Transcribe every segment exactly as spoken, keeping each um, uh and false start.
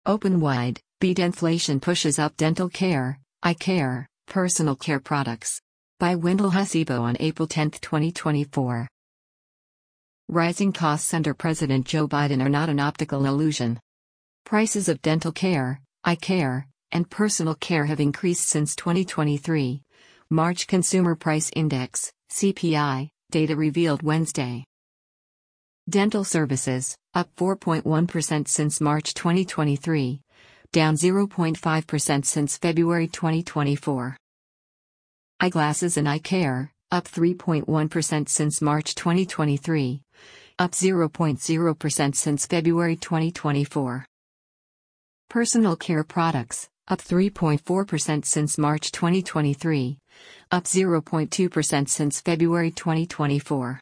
Open wide, beat inflation pushes up dental care, eye care, personal care products. By Wendell Hasibo on April tenth, twenty twenty-four. Rising costs under President Joe Biden are not an optical illusion. Prices of dental care, eye care, and personal care have increased since twenty twenty-three. March Consumer Price Index, C P I, data revealed Wednesday. Dental services, up four point one percent since March twenty twenty-three, down zero point five percent since February twenty twenty-four. Eyeglasses and eye care, up three point one percent since March twenty twenty-three, up zero point zero percent since February twenty twenty-four. Personal care products, up three point four percent since March twenty twenty-three, up zero point two percent since February twenty twenty-four.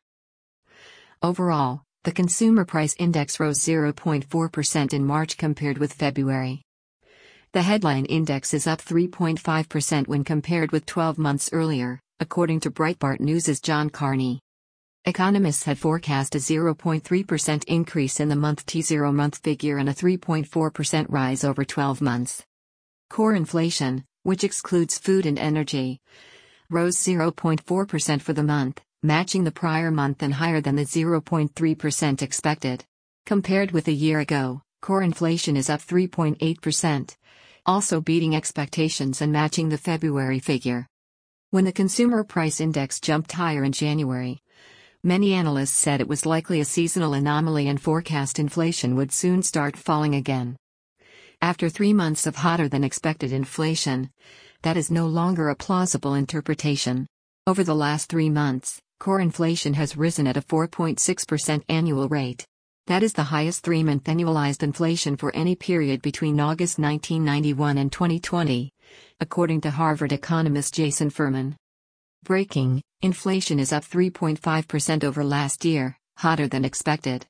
Overall, the Consumer Price Index rose zero point four percent in March compared with February. The headline index is up three point five percent when compared with twelve months earlier, according to Breitbart News' John Carney. Economists had forecast a zero point three percent increase in the month T zero month figure and a three point four percent rise over twelve months. Core inflation, which excludes food and energy, rose zero point four percent for the month, matching the prior month and higher than the zero point three percent expected. Compared with a year ago, core inflation is up three point eight percent, also beating expectations and matching the February figure. When the Consumer Price Index jumped higher in January, many analysts said it was likely a seasonal anomaly and forecast inflation would soon start falling again. After three months of hotter than expected inflation, that is no longer a plausible interpretation. Over the last three months, core inflation has risen at a four point six percent annual rate. That is the highest three-month annualized inflation for any period between August nineteen ninety-one and twenty twenty, according to Harvard economist Jason Furman. Breaking, inflation is up three point five percent over last year, hotter than expected.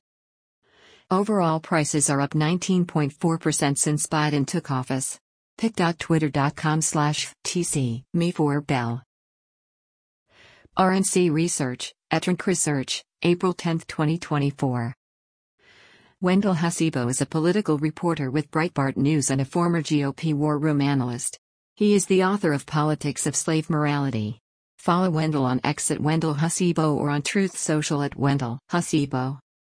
Overall prices are up nineteen point four percent since Biden took office. pic dot twitter dot com slash T C me for Bell. R N C Research, Etrank Research, April tenth, twenty twenty-four. Wendell Hasibo is a political reporter with Breitbart News and a former G O P war room analyst. He is the author of Politics of Slave Morality. Follow Wendell on X at Wendell Hasibo or on Truth Social at Wendell Hasibo.